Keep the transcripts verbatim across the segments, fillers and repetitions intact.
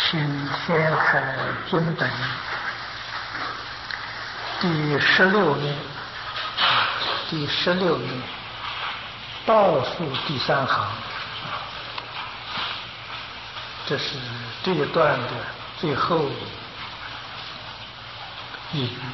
是天台经本第十六页，第十六页倒数第三行，这是这一段的最后一句。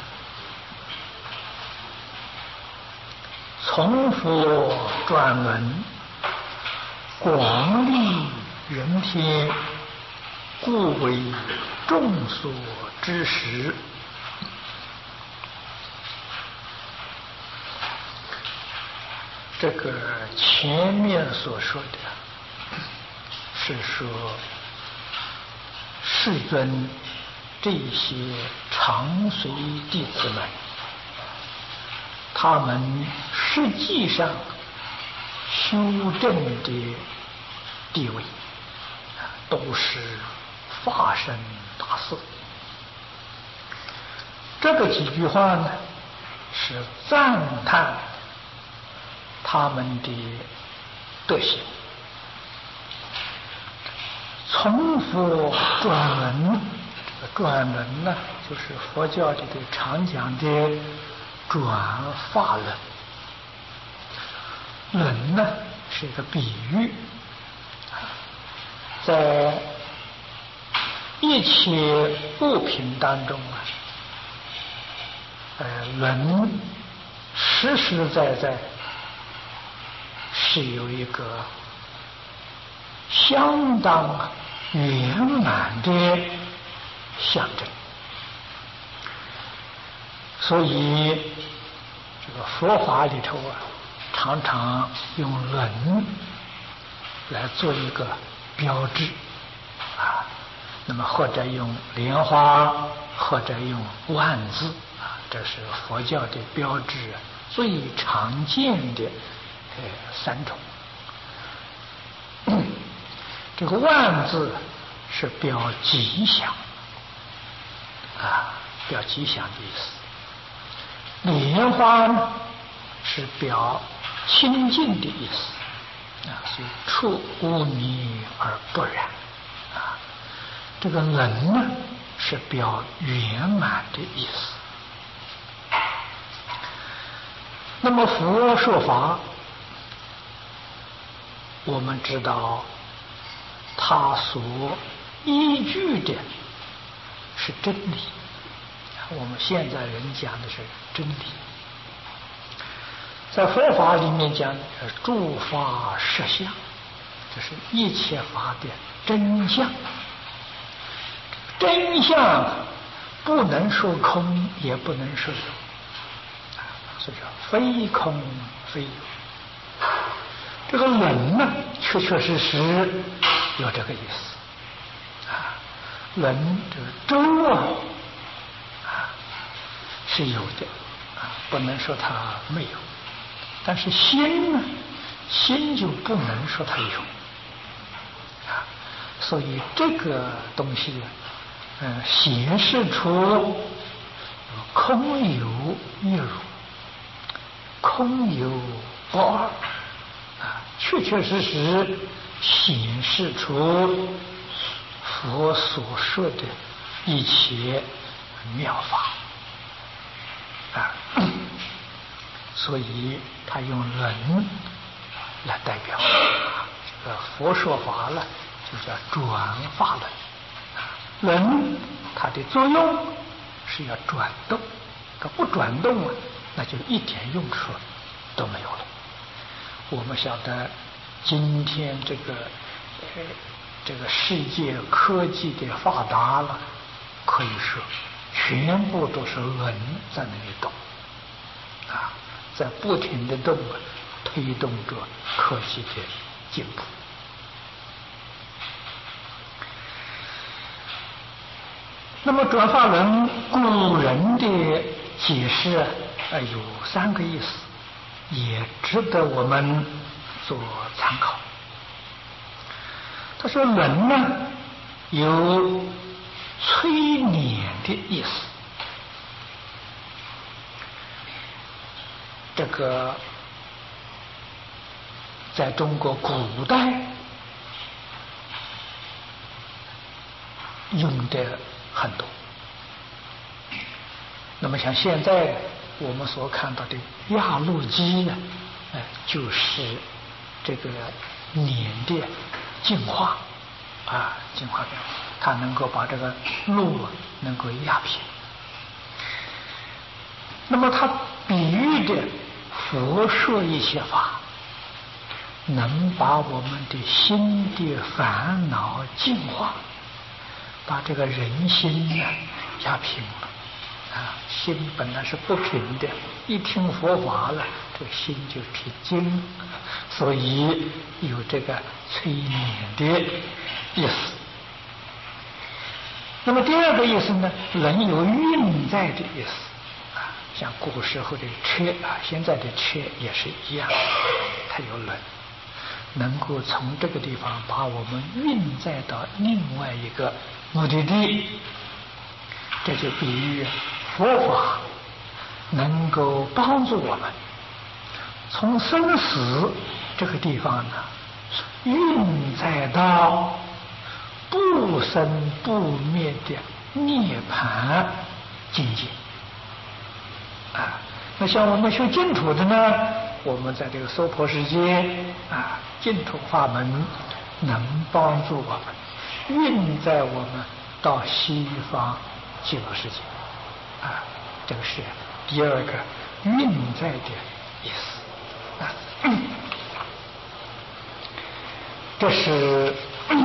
从佛转轮，广利人天，故为众所知识。这个前面所说的是说世尊这些常随弟子们，他们实际上修正的地位都是法身大士。这个几句话呢，是赞叹他们的德行。从佛转轮，这个转轮呢，就是佛教里的常讲的转法轮。轮呢是一个比喻，在一切物品当中啊，呃，轮实实在在是有一个相当圆满的象征，所以这个佛法里头啊，常常用轮来做一个标志啊，那么或者用莲花，或者用万字啊，这是佛教的标志最常见的呃三种。这个万字是表吉祥啊，表吉祥的意思。莲花呢是表清净的意思啊，所以出污泥而不染啊。这个轮呢是表圆满的意思。那么佛说法，我们知道他所依据的是真理，我们现在人讲的是真理。在佛法里面讲诸法实相，这是一切法的真相。真相不能说空，也不能说有，所以说非空非有。这个轮呢，确确实实有这个意思啊。轮这个周啊啊是有的啊，不能说它没有。但是心呢，心就不能说它有啊。所以这个东西啊，嗯，显示出空有一如，空有不二啊，确确实实显示出佛所说的一切妙法啊。所以他用轮来代表这个佛说法了，就叫转法轮。轮它的作用是要转动，可不转动啊，那就一点用处都没有了。我们晓得今天这个呃这个世界科技的发达了，可以说全部都是轮在那里动啊，在不停的动啊，推动着科技的进步。那么转法轮古人的解释啊，有三个意思，也值得我们做参考。他说轮呢有催眠的意思，这个在中国古代用的很多。那么像现在我们所看到的压路机呢，呃，就是这个碾的净化啊，净化掉，它能够把这个路能够压平。那么它比喻的佛说一些法，能把我们的心的烦恼净化，把这个人心呢压平了。啊，心本来是不平的，一听佛法了，这个心就平静了，所以有这个催眠的意思。那么第二个意思呢，人有运在的意思啊，像古时候的车啊，现在的车也是一样，它有轮，能够从这个地方把我们运载到另外一个目的地。这就比喻佛法能够帮助我们从生死这个地方呢，运载到不生不灭的涅槃境界啊。那像我们学净土的呢，我们在这个娑婆世界啊，净土法门能帮助我们运载我们到西方极乐世界啊，这个是第二个运载的意思啊。这是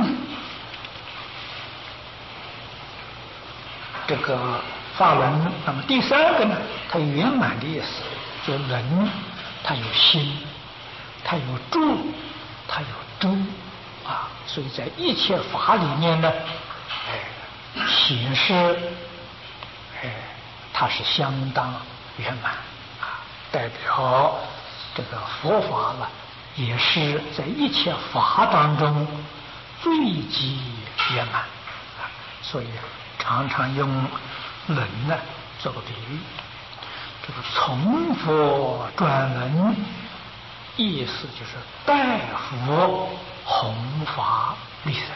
这个法轮。那么第三个呢，它圆满的意思，就人它有心，它有住，它有周啊，所以在一切法里面呢，哎，显示哎，它是相当圆满啊，代表这个佛法了，也是在一切法当中最极圆满啊，所以常常用轮呢做个比喻。这个从佛转轮，意思就是代佛弘法利生。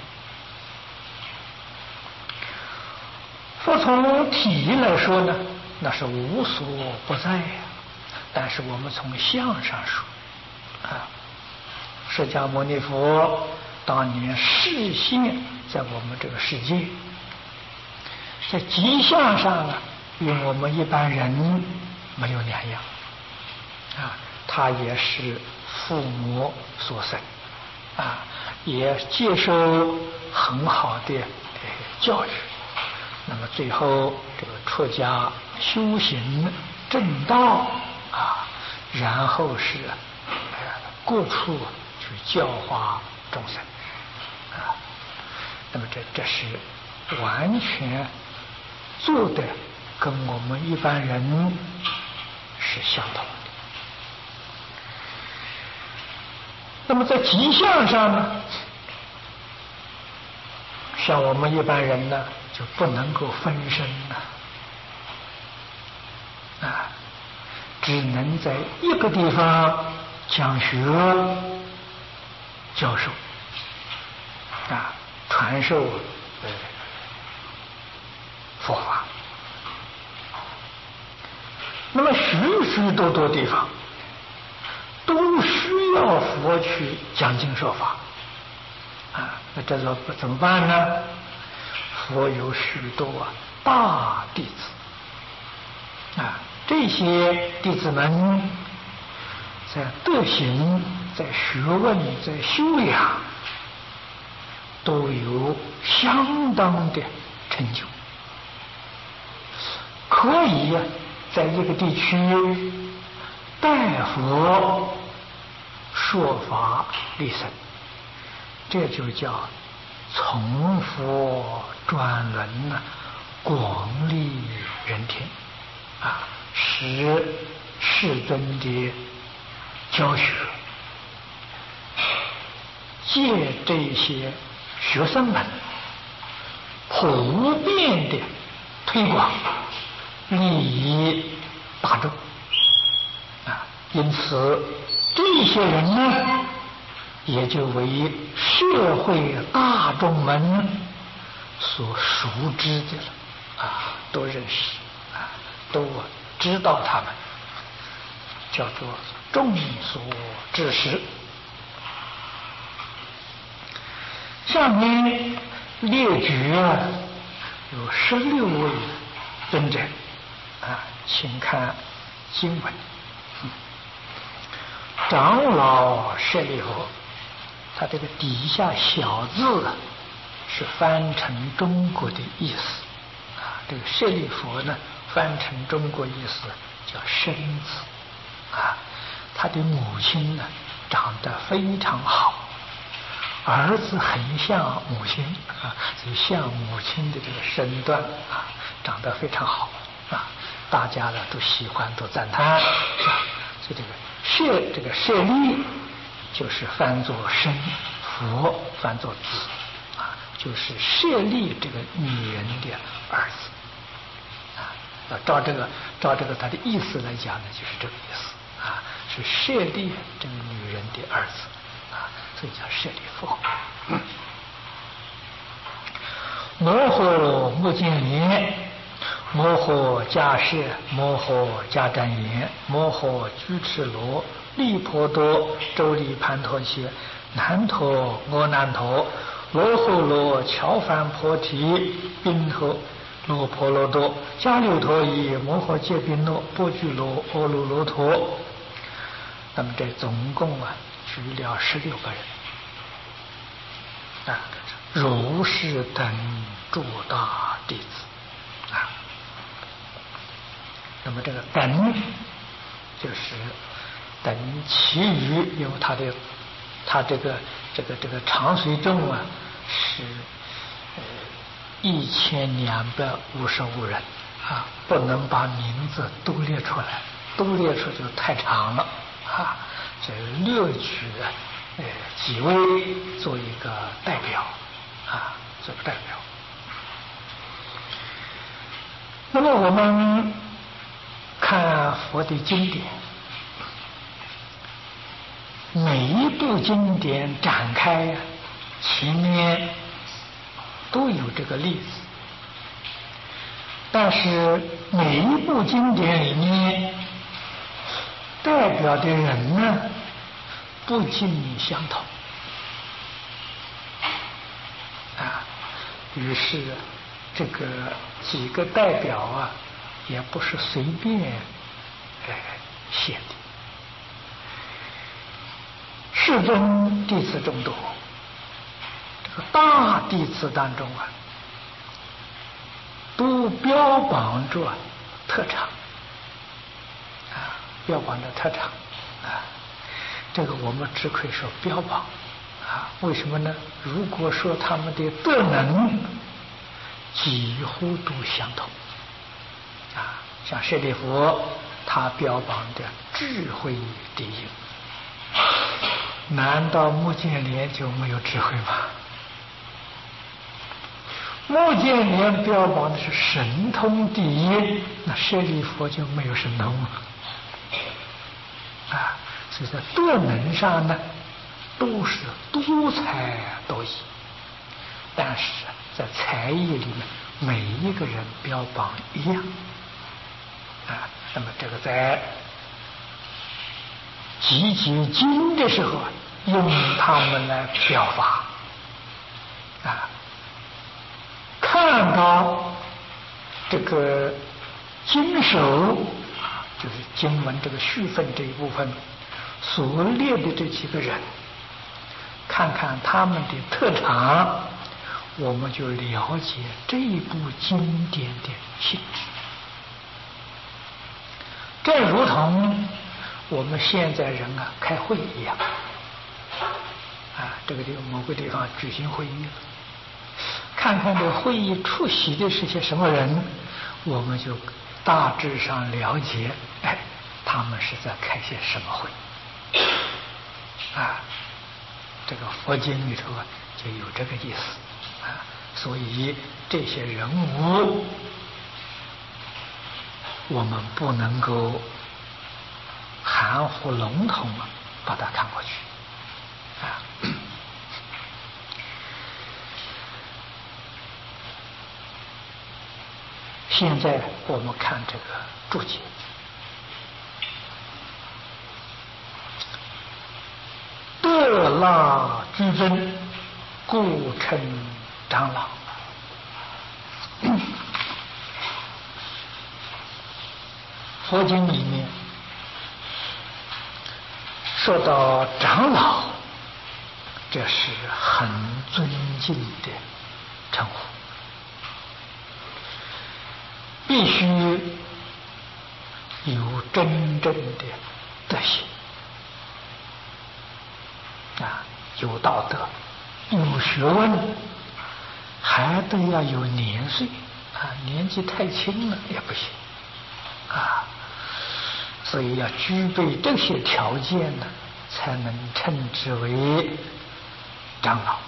佛从体来说呢，那是无所不在呀。但是我们从相上说，啊，释迦牟尼佛当年示现在我们这个世界，在吉相上啊，与我们一般人没有两样，啊，他也是父母所生，啊，也接受很好的教育。那么最后这个出家修行正道啊，然后是呃各处去教化众生啊，那么这这是完全做的跟我们一般人是相同的。那么在吉相上呢，像我们一般人呢就不能够分身了啊，只能在一个地方讲学教授啊，传授呃佛法。那么许许多多地方都需要佛去讲经说法啊，那这个怎么办呢？佛有许多啊大弟子啊，这些弟子们在德行、在学问、在修养都有相当的成就，可以啊在一个地区代佛说法利生，这就叫从佛转轮呢，广利人天啊，使世尊的教学借这些学生们普遍的推广，利益大众啊，因此这些人呢，也就为社会大众们所熟知的了啊，都认识啊，都知道他们，叫做众所知识。下面列举啊，有十六位尊者啊，请看经文。长老舍利弗，他这个底下小字啊，是翻成中国的意思啊。这个舍利弗呢，翻成中国意思叫生子啊。他的母亲呢，长得非常好，儿子很像母亲啊，所以像母亲的这个身段啊，长得非常好啊，大家呢都喜欢，都赞叹啊。所以这个舍这个舍利就是翻作生，佛翻作子啊，就是舍利这个女人的儿子啊。要照这个照这个他的意思来讲呢，就是这个意思啊，是舍利这个女人的儿子啊，所以叫舍利弗。摩诃目犍连，摩诃迦摄，摩诃迦旃延，摩诃居士罗，利婆多，周利盘陀伽，难陀阿难陀，罗睺罗，乔梵婆提，宾陀罗婆罗多，迦留陀夷，摩诃揭宾诺，波居罗，阿耨罗陀。那么这总共啊，举了十六个人啊，如是等诸大弟子啊。那么这个等就是等其余，因为他的他这个这个这个长随众啊是呃一千两百五十五人啊，不能把名字都列出来，都列出就太长了啊，所以略举呃几位做一个代表啊，做个代表。那么我们看佛的经典，每一部经典展开，前面都有这个例子，但是每一部经典里面代表的人呢，不尽相同啊。于是这个几个代表啊，也不是随便呃写的。世尊弟子众多，这个大弟子当中啊，都标榜着特长啊，标榜着特长啊。这个我们只可以说标榜啊，为什么呢？如果说他们的德能几乎都相同啊，像舍利弗，他标榜的智慧第一，难道目犍连就没有智慧吗？目犍连标榜的是神通第一，那舍利弗就没有神通吗？啊，所以在德能上呢，都是多才多艺，但是在才艺里面，每一个人标榜一样啊。那么这个在集结经的时候啊，用他们来表法啊，看到这个经首啊，就是经文这个序分这一部分所列的这几个人，看看他们的特长，我们就了解这一部经典的性质。这如同我们现在人啊开会一样啊，这个地方某个地方举行会议了，看看这会议出席的是些什么人，我们就大致上了解，哎，他们是在开些什么会啊。这个佛经里头啊就有这个意思啊，所以这些人物我们不能够含糊笼统啊把它看过去啊。 现在我们看这个注解，德拉居尊，故称长老。佛经里面说到长老，这是很尊敬的称呼，必须有真正的德行啊，有道德，有学问，还得要有年岁啊，年纪太轻了也不行啊。所以要具备这些条件呢，才能称之为长老。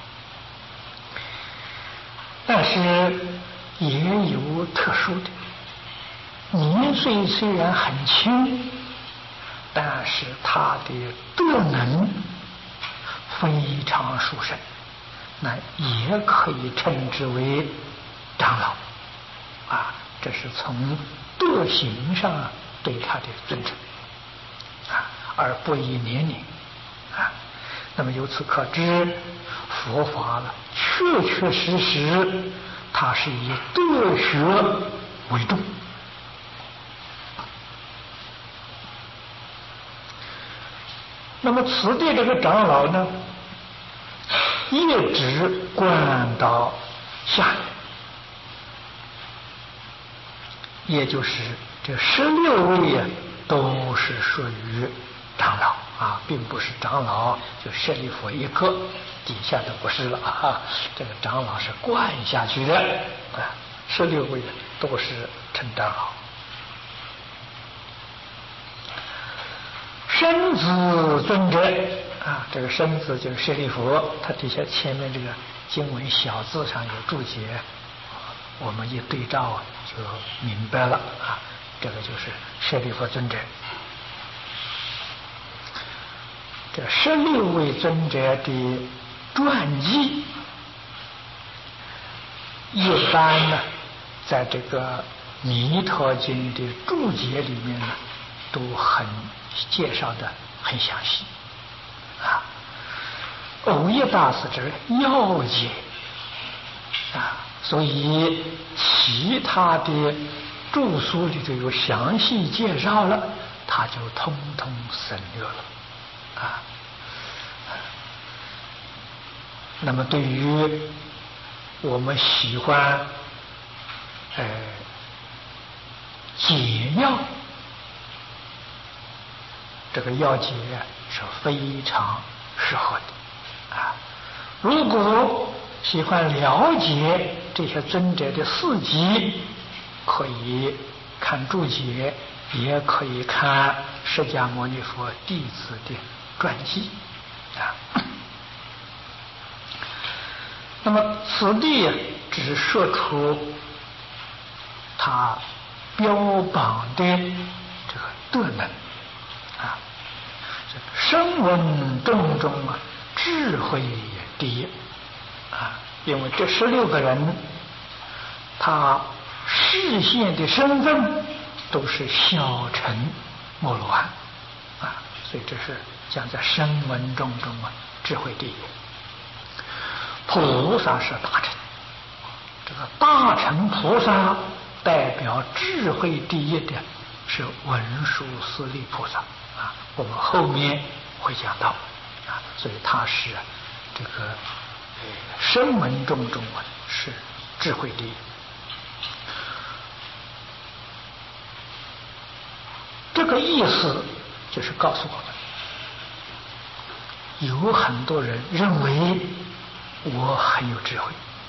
但是也有特殊的，年岁虽然很轻，但是他的德能非常殊胜，那也可以称之为长老啊。这是从德行上对他的尊称啊，而不以年龄啊。那么由此可知，佛法了确确实实，它是以德学为重。那么此地这个长老呢，一直观到下人，也就是这十六位啊，都是属于长老啊，并不是长老就舍利弗一个，底下的不是了啊。这个长老是灌下去的啊，十六位都是称长老。身子尊者啊，这个身子就是舍利弗，他底下前面这个经文小字上有注解，我们一对照就明白了啊。这个就是舍利弗尊者。这十六位尊者的传记，一般呢，在这个弥陀经的注解里面呢，都很介绍的很详细啊。藕益大师之要解啊，所以其他的著书里头有详细介绍了，他就通通省略了啊。那么对于我们喜欢呃解药，这个药解是非常适合的啊。如果喜欢了解这些尊者的事迹，可以看注解，也可以看释迦牟尼佛弟子的传记啊。那么此地只说出他标榜的这个德能啊，声闻众中啊，智慧第一啊，因为这十六个人，他示现的身份都是小乘摩罗汉啊，所以这是讲在声闻众中啊，智慧第一。菩萨是大乘，这个大乘菩萨代表智慧第一的是文殊师利菩萨啊，我们后面会讲到啊，所以他是这个呃声闻众中啊是智慧第一。这个意思就是告诉我们，有很多人认为我很有智慧，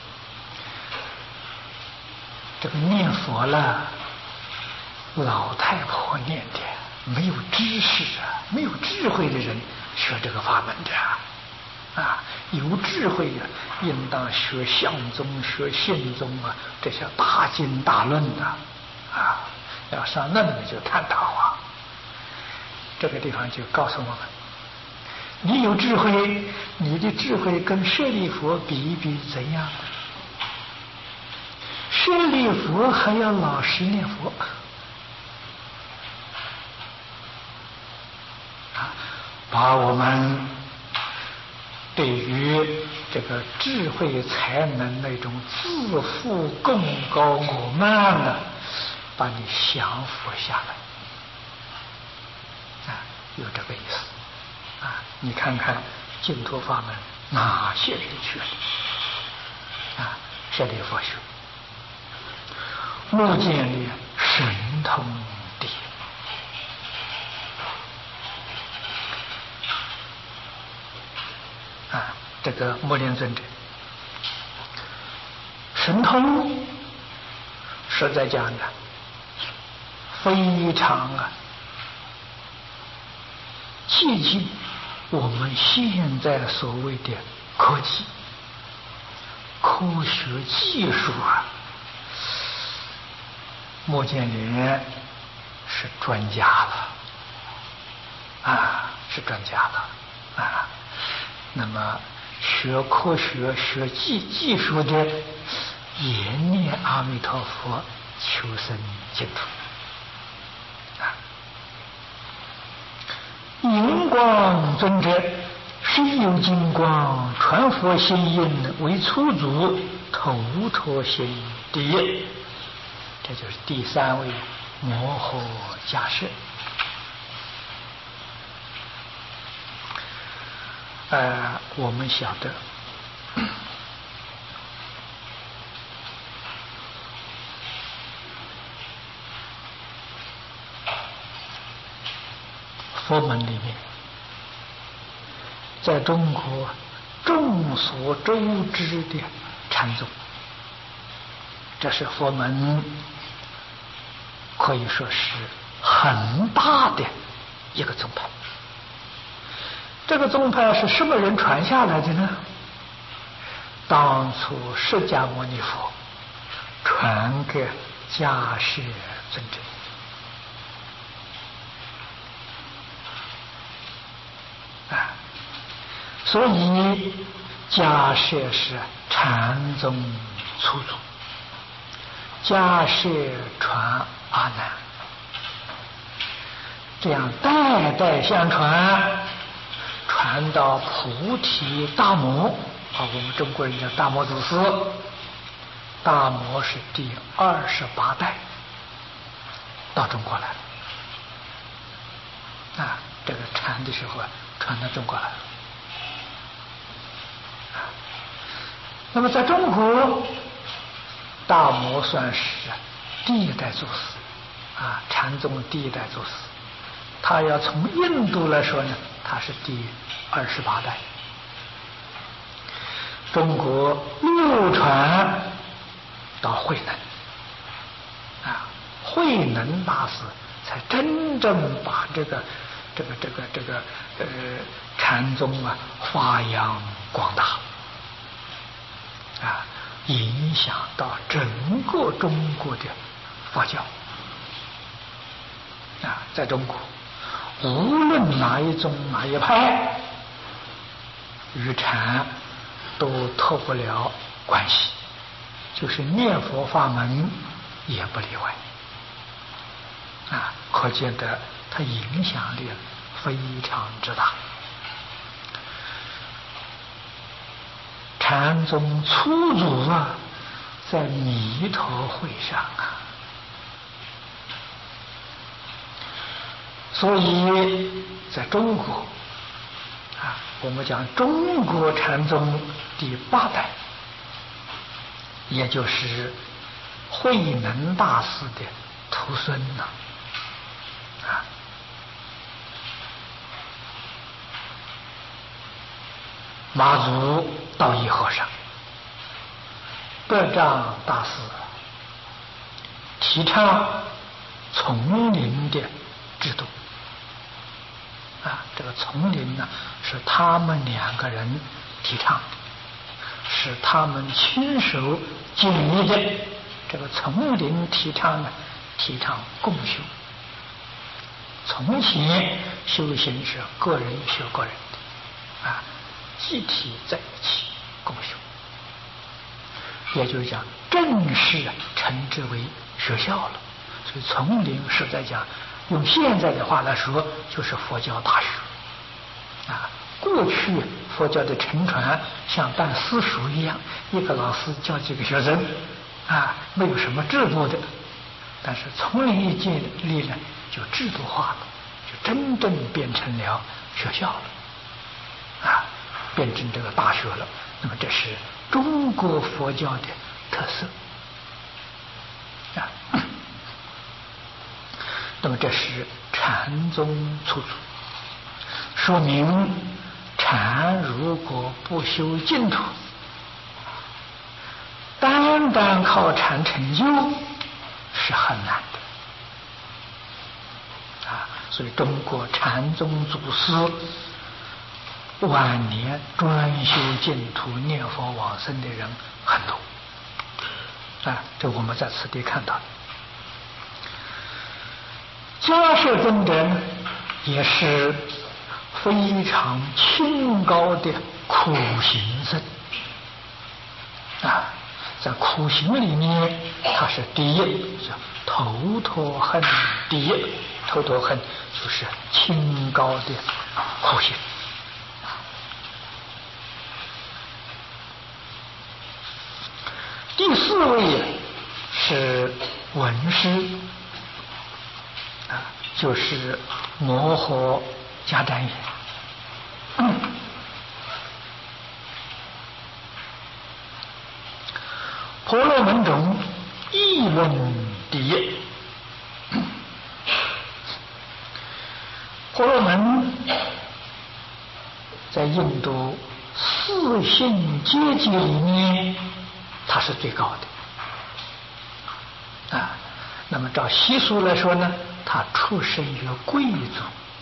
这个念佛了，老太婆念的，没有知识啊，没有智慧的人学这个法门的啊，有智慧的应当学相宗、学信宗啊，这些大经大论的啊，要上那里就探讨啊。这个地方就告诉我们，你有智慧，你的智慧跟舍利弗比一比怎样？ 舍利佛还要老实念佛啊，把我们对于这个智慧才能那种自负贡高我慢的，把你降服下来啊，有这个意思啊。你看看净土法门哪些人去了啊？舍利佛学，目犍连神通地啊，这个目连尊者神通实在讲的非常啊接近我们现在所谓的科技、科学技术啊。目犍连是专家了啊，是专家了啊。那么学科学、学技技术的，也念阿弥陀佛，求生净土啊。银光尊者身有金光，传佛心印为初祖，头陀心第一。这就是第三位摩诃迦叶。呃，我们晓得，佛门里面，在中国众所周知的禅宗，这是佛门可以说是很大的一个宗派。这个宗派是什么人传下来的呢？当初释迦牟尼佛传给迦叶尊者啊，所以迦叶是禅宗初祖，迦叶传阿难，这样代代相传，传到菩提大摩啊，我们中国人叫大摩祖师，大摩是第二十八代到中国来了啊，这个禅的时候啊，传到中国来了。那么在中国，大摩算是第一代祖师啊，禅宗第一代祖师。他要从印度来说呢，他是第二十八代。中国流传到慧能啊，慧能大师才真正把这个这个这个这个呃禅宗啊发扬光大啊，影响到整个中国的佛教啊，在中国无论哪一宗哪一派，与禅都脱不了关系，就是念佛法门也不例外啊，可见得它影响力非常之大。禅宗初祖啊，在弥陀会上啊，所以在中国啊，我们讲中国禅宗第八代，也就是慧能大师的徒孙呐啊，马祖道一和尚、德藏大师提倡丛林的制度啊，这个丛林呢是他们两个人提倡的，是他们亲手建立的。这个丛林提倡呢，提倡共修。从前修行是个人学个人的啊，集体在一起共修，也就是讲真正式称之为学校了。所以丛林实在讲，用现在的话来说，就是佛教大学啊。过去佛教的沉传像办私塾一样，一个老师教几个学生啊，没有什么制度的。但是丛林一建立呢，就制度化了，就真正变成了学校了啊，变成这个大学了。那么这是中国佛教的特色啊。那么这是禅宗出祖，说明禅如果不修净土，单单靠禅成就是很难的啊。所以中国禅宗祖师晚年专修净土、念佛往生的人很多啊，这我们在此地看到。迦叶尊者呢，也是非常清高的苦行僧啊，在苦行里面，他是第一，叫头陀恨第一。头陀恨就是清高的苦行。第四位是文师啊，就是摩诃迦旃延。嗯，婆罗门中议论第一。婆罗门在印度四姓阶级里面，他是最高的啊。那么照习俗来说呢，他出生于贵族，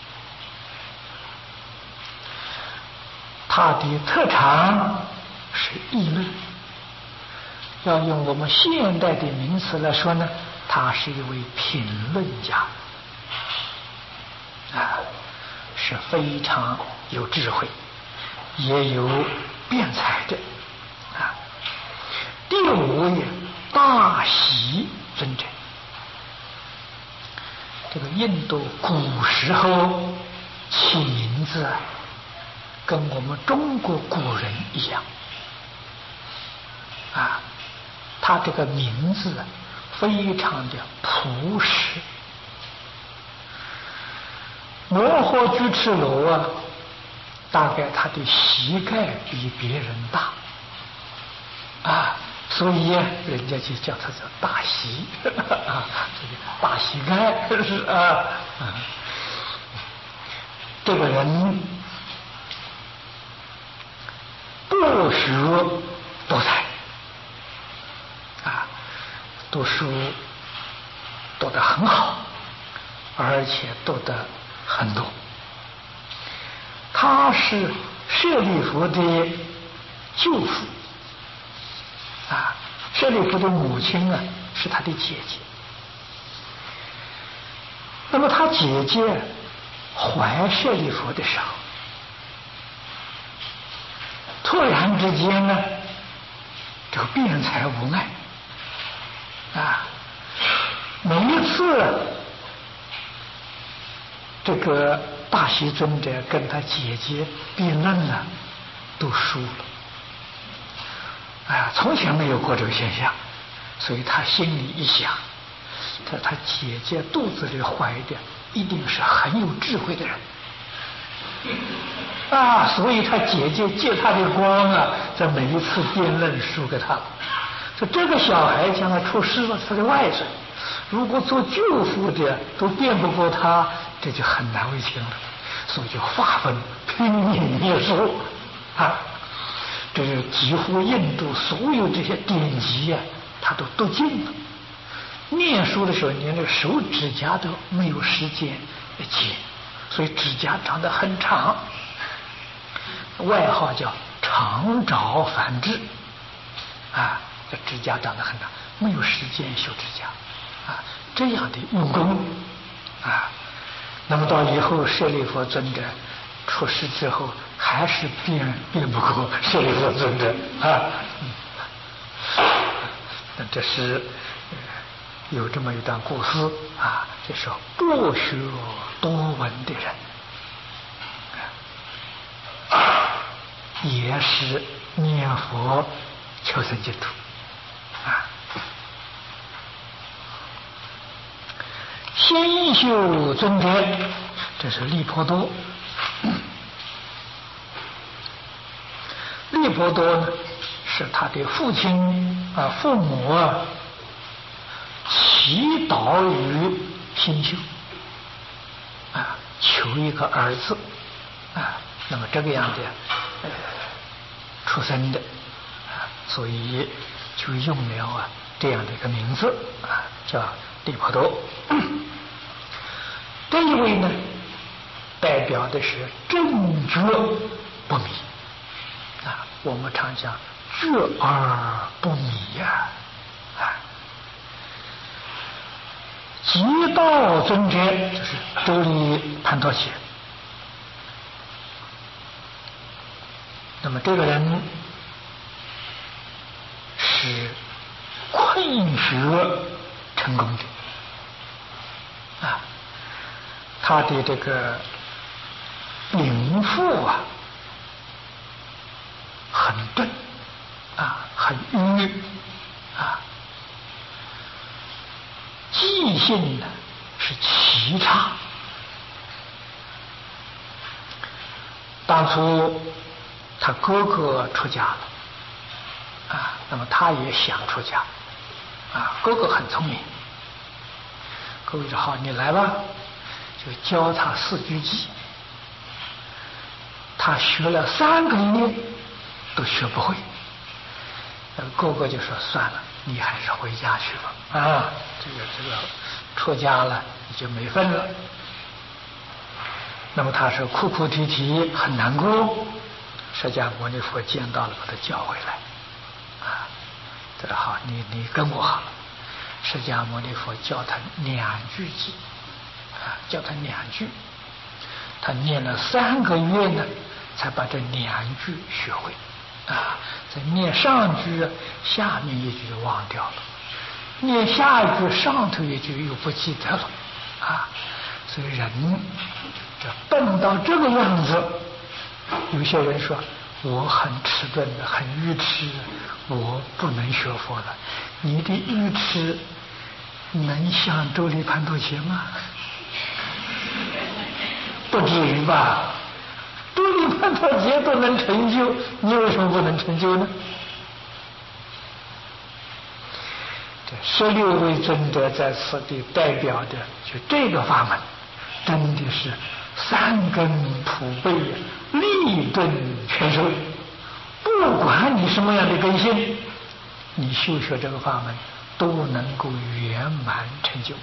他的特长是议论。要用我们现代的名词来说呢，他是一位评论家啊，是非常有智慧，也有辩才的啊。第五位大喜尊者，这个印度古时候起名字啊，跟我们中国古人一样啊，他这个名字非常的朴实。摩诃居士罗啊，大概他的膝盖比别人大啊，所以人家就叫他叫大膝啊，这个大膝盖是啊。这个人博学多才啊，读书读得很好，而且读得很多。他是舍利弗的舅父啊，舍利弗的母亲啊是他的姐姐。那么他姐姐怀舍利弗的时候，突然之间呢，这个辩才无碍啊，每一次这个大喜尊者跟他姐姐辩论呢，都输了。哎呀，从前没有过这个现象，所以他心里一想，他他姐姐肚子里怀的一定是很有智慧的人啊，所以他姐姐借他的光啊，在每一次辩论输给他了。说这个小孩将来出师了，他的外甥如果做舅父的都辩不过他，这就很难为情了，所以就发奋拼命念书啊。这是几乎印度所有这些典籍啊，他都读尽了。念书的时候，连那个手指甲都没有时间剪，所以指甲长得很长，外号叫长爪繁殖啊，这指甲长得很长，没有时间修指甲啊，这样的用功啊。那么到以后舍利弗尊者出世之后，还是辩辩不过舍利弗尊者啊。 那这是有这么一段故事啊，就说博学多闻的人，也是念佛求生净土啊。先修尊者，这是利婆多。利婆多呢，是他的父亲啊，父母啊，祈祷于新修啊，求一个儿子啊，那么这个样的呃出生的啊，所以就用了啊这样的一个名字啊，叫利婆多。这一位呢，代表的是正觉不迷啊，我们常讲觉而不迷呀啊。极道尊者就是周礼盘陀伽，那么这个人是困学成功的啊，他的这个禀赋啊很钝啊，很迂啊，记性呢是奇差。当初他哥哥出家了啊，那么他也想出家啊，哥哥很聪明，哥哥说好，你来吧，就教他四句偈。他学了三个月都学不会，哥哥就说算了，你还是回家去吧啊，这个这个出家了你就没份了。那么他是哭哭啼啼很难过，释迦牟尼佛见到了，把他叫回来啊，这个好，你你跟我好了。释迦牟尼佛教他两句偈啊，教他两句，他念了三个月呢，才把这两句学会啊。在念上句，下面一句忘掉了；念下一句，上头一句又不记得了啊。所以人这笨到这个样子，有些人说我很迟钝的，很愚痴，我不能学佛了。你的愚痴能像周礼盘陀伽吗？不至于吧？周礼盘陀伽都能成就，你为什么不能成就呢？这十六位尊者在此地代表的就这个法门，真的是三根普被，立顿全收。不管你什么样的根性，你修学这个法门都能够圆满成就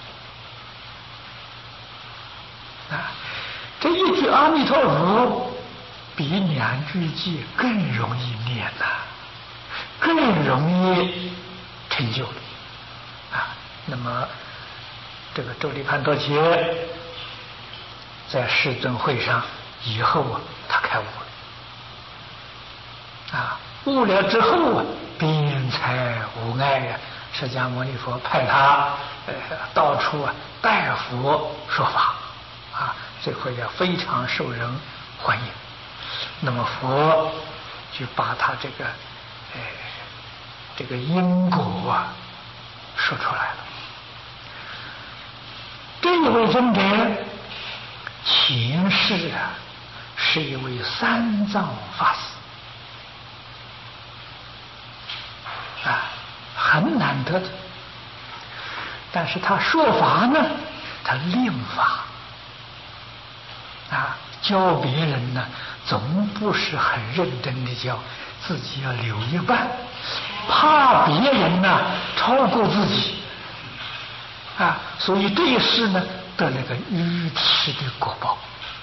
啊！这一句阿弥陀佛比两句偈更容易念呐、啊，更容易成就了啊！那么这个周礼盘陀伽在世尊会上以后啊，他开悟了啊！悟了之后啊，辩才无碍呀、啊！释迦牟尼佛派他呃到处啊代佛说法啊，这回也非常受人欢迎。那么佛就把他这个呃这个因果啊说出来了。这一位尊者前世啊是一位三藏法师啊，很难得的。但是他说法呢，他令法啊，教别人呢，总不是很认真的教，自己要留一半，怕别人呢超过自己啊，所以这一世呢得了个愚痴的果报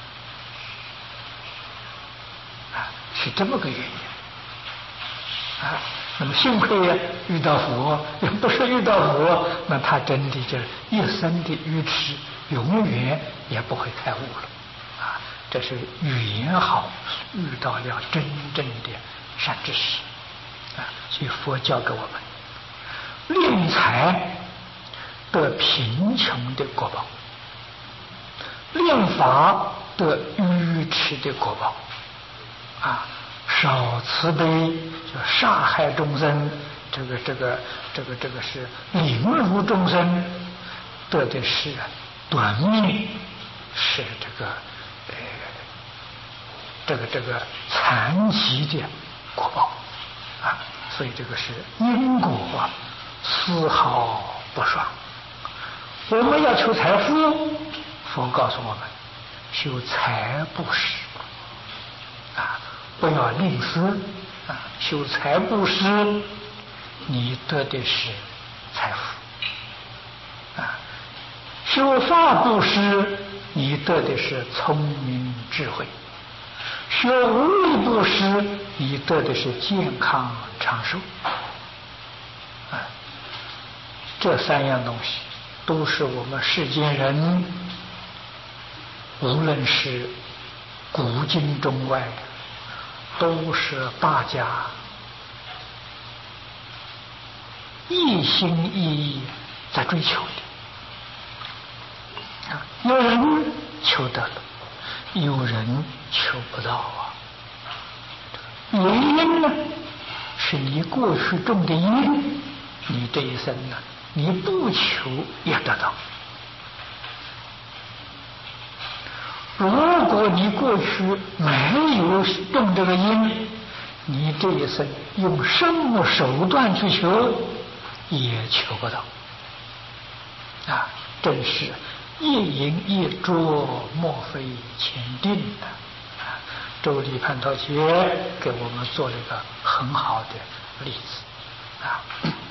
啊，是这么个原因啊。那么幸亏呀遇到佛，要不是遇到佛，那他真的就一生的愚痴永远也不会开悟了啊。这是缘好遇到了真正的善知识啊，所以佛教给我们敛财得贫穷的果报，敛法得愚痴的果报。啊，少慈悲就杀害众生，这个这个这个这个是凌辱众生，得的是短命，是这个呃这个这个残疾的果报啊，所以这个是因果丝毫不爽。我们要求财富，佛告诉我们修财布施啊，不要吝啬啊，修财布施，你得的是财富啊；修法布施，你得的是聪明智慧；修无为布施，你得的是健康长寿啊。这三样东西都是我们世间人，无论是古今中外，都是大家一心一意在追求的啊。有人求得了，有人求不到啊。原因呢，是你过去种的因，你这一生呢，你不求也得到。如果你过去没有种这个因，你这一生用什么手段去求，也求不到啊！真是一因一着，莫非前定的啊！周礼蟠桃节给我们做了一个很好的例子啊。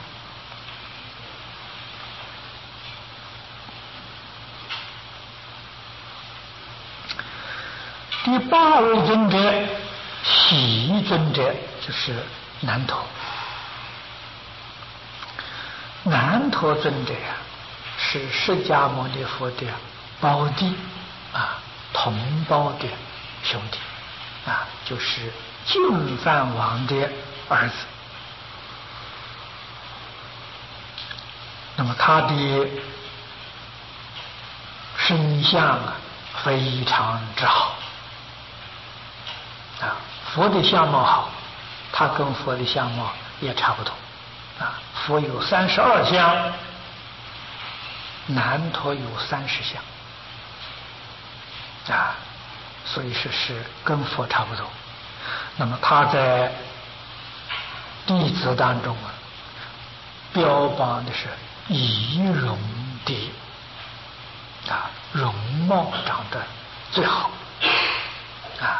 第八位尊者，喜尊者，就是南陀。南陀尊者呀，是释迦牟尼佛的胞弟啊，同胞的兄弟啊，就是净饭王的儿子。那么他的身相啊，非常之好。啊，佛的相貌好，他跟佛的相貌也差不多啊。佛有三十二相，南陀有三十相啊，所以说是跟佛差不多。那么他在弟子当中啊，标榜的是仪容第一啊，容貌长得最好啊。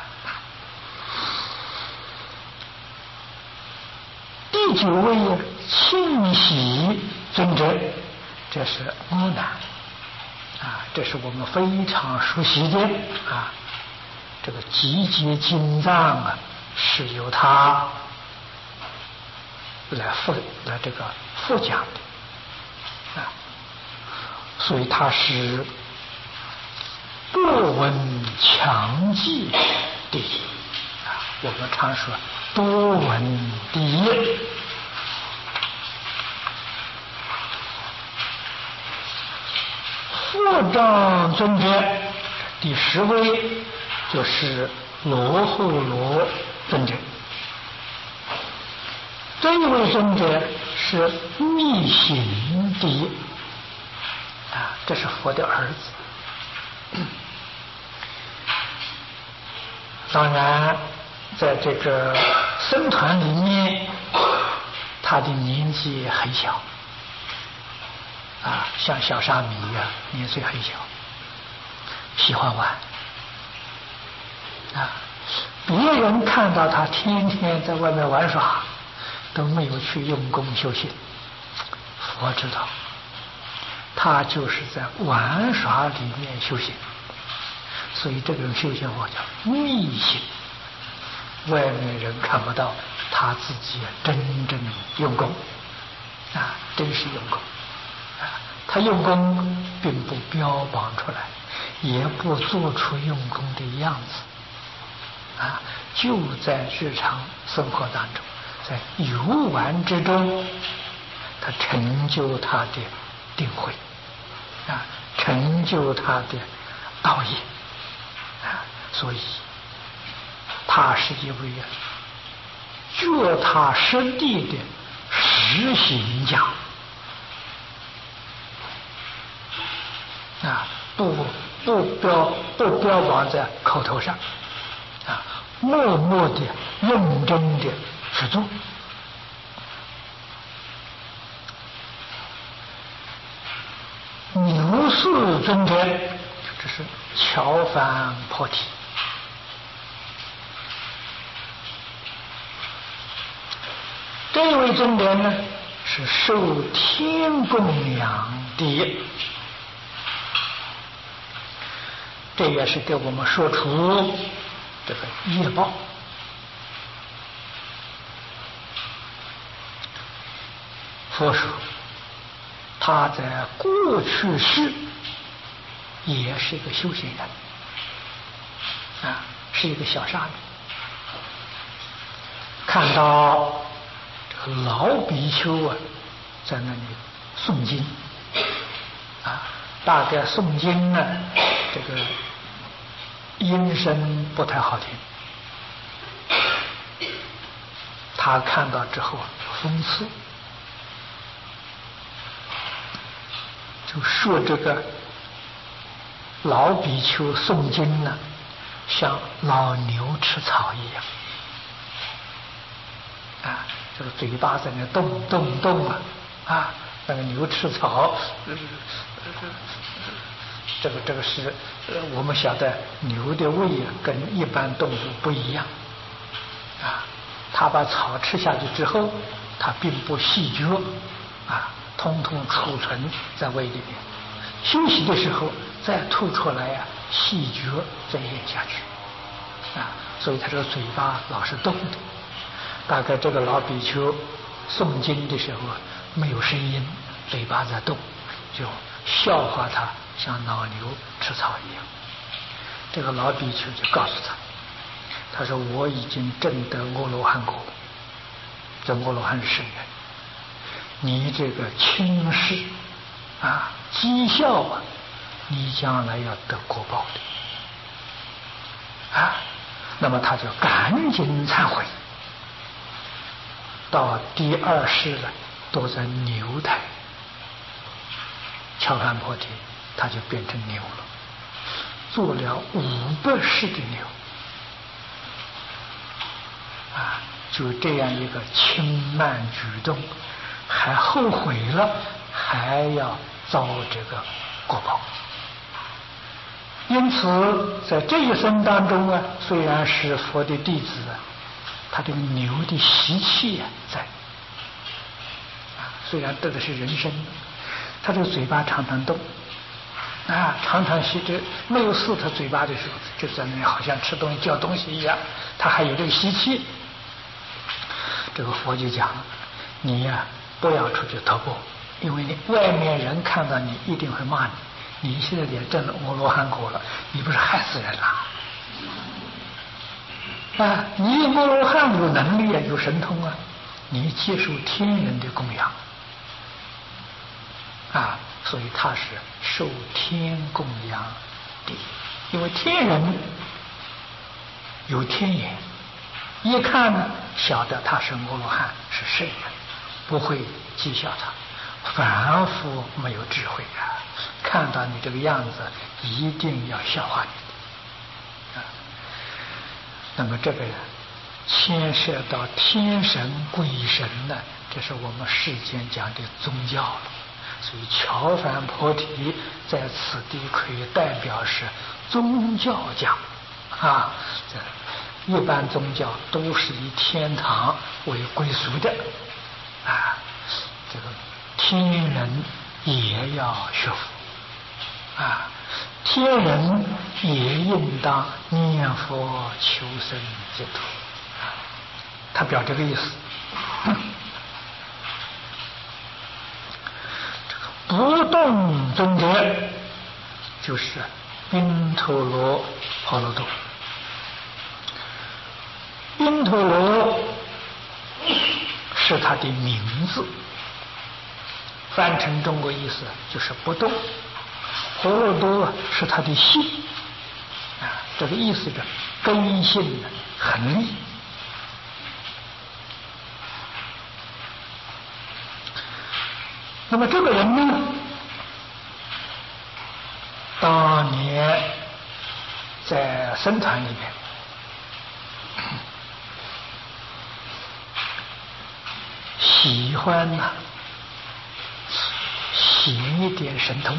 第九位庆喜尊者，这是阿难啊，这是我们非常熟悉的啊。这个集结经藏啊，是由他来复来这个复讲的啊，所以他是多闻强记第一啊。我们常说多闻第一。复藏尊者第十位就是罗睺罗尊者。这一位尊者是密行第一啊，这是佛的儿子。当然在这个僧团里面，他的年纪很小啊，像小沙弥一样，年岁很小，喜欢玩啊。别人看到他天天在外面玩耍，都没有去用功修行。佛知道，他就是在玩耍里面修行，所以这个人修行我叫密行，外面人看不到，他自己真正用功啊，真是用功啊。他用功并不标榜出来，也不做出用功的样子啊，就在日常生活当中，在游玩之中， 他成就他的定慧啊，成就他的道业啊，所以他是一位脚踏实地的实行家啊，不不标不标榜在口头上啊，默默的认真的去做。牛氏尊者，这是乔凡破体。这位尊者呢，是受天供养的，这也是给我们说出这个业报。佛说，他在过去世也是一个修行人啊，是一个小沙弥，看到这个老比丘啊在那里诵经啊，大概诵经呢，这个音声不太好听，他看到之后讽刺，就说这个老比丘诵经呢，像老牛吃草一样啊，这个嘴巴在那动动动啊啊，那个牛吃草，呃、这个这个是呃，我们晓得牛的胃啊跟一般动物不一样啊，它把草吃下去之后，它并不细嚼啊，通通储存在胃里面，休息的时候再吐出来呀、啊，细嚼再咽下去啊，所以它这个嘴巴老是动的。大概这个老比丘诵经的时候啊，没有声音，嘴巴在动，就笑话他像老牛吃草一样。这个老比丘就告诉他，他说我已经证得阿罗汉果，这阿罗汉是圣人，你这个轻视啊讥笑啊，你将来要得果报的啊。那么他就赶紧忏悔，到第二世了，都在牛胎，乔梵破体，他就变成牛了，做了五百世的牛啊！就这样一个轻慢举动，还后悔了，还要遭这个果报。因此，在这一生当中啊，虽然是佛的弟子啊，他这个牛的习气啊在啊，虽然得的是人身，他这个嘴巴常常动啊，常常吸着没有撕他嘴巴的时候，就在那里好像吃东西嚼东西一样，他还有这个习气。这个佛就讲，你呀、啊、不要出去突破，因为你外面人看到你一定会骂你。你现在也证了阿罗汉果了，你不是害死人了？啊，你阿罗汉有能力啊，有神通啊，你接受天人的供养啊，所以他是受天供养的，因为天人有天眼，一看呢，晓得他是阿罗汉，是圣人，不会讥笑他。凡夫没有智慧啊，看到你这个样子，一定要笑话你啊。那么这个牵涉到天神鬼神呢，这是我们世间讲的宗教了。所以乔梵破体在此地可以代表是宗教讲啊。这一般宗教都是以天堂为归属的啊，这个天人也要学佛啊，天人也应当念佛求生净土啊，他表这个意思。不动尊者就是宾陀罗婆罗多，宾陀罗是他的名字翻成中国意思就是不动。婆罗多是他的性啊，这个意思的根性很利。那么这个人呢，当年在僧团里面喜欢呢、啊、习一点神通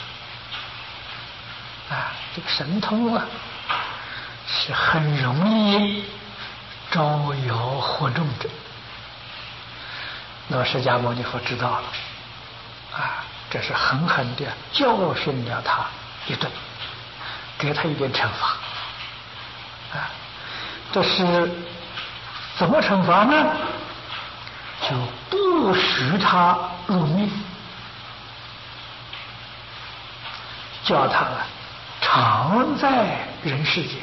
啊，这个神通啊是很容易招摇惑众的。那么释迦牟尼佛知道了啊，这是狠狠地教训了他一顿，给他一点惩罚啊。这是怎么惩罚呢？就不使他入灭，叫他常在人世间，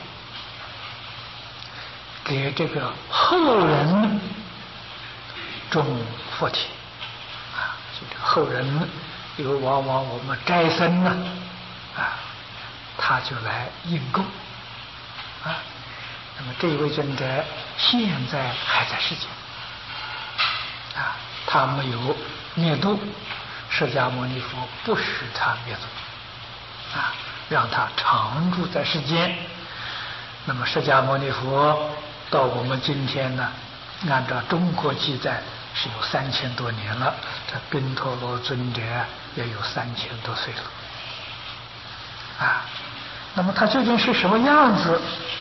给这个后人种福田啊。就这个后人有往往我们斋僧呢啊，他就来应供啊。那么这位尊者现在还在世间啊，他没有灭度，释迦牟尼佛不使他灭度啊，让他常住在世间。那么释迦牟尼佛到我们今天呢，按照中国记载是有三千多年了，这宾陀罗尊者也有三千多岁了啊。那么他究竟是什么样子？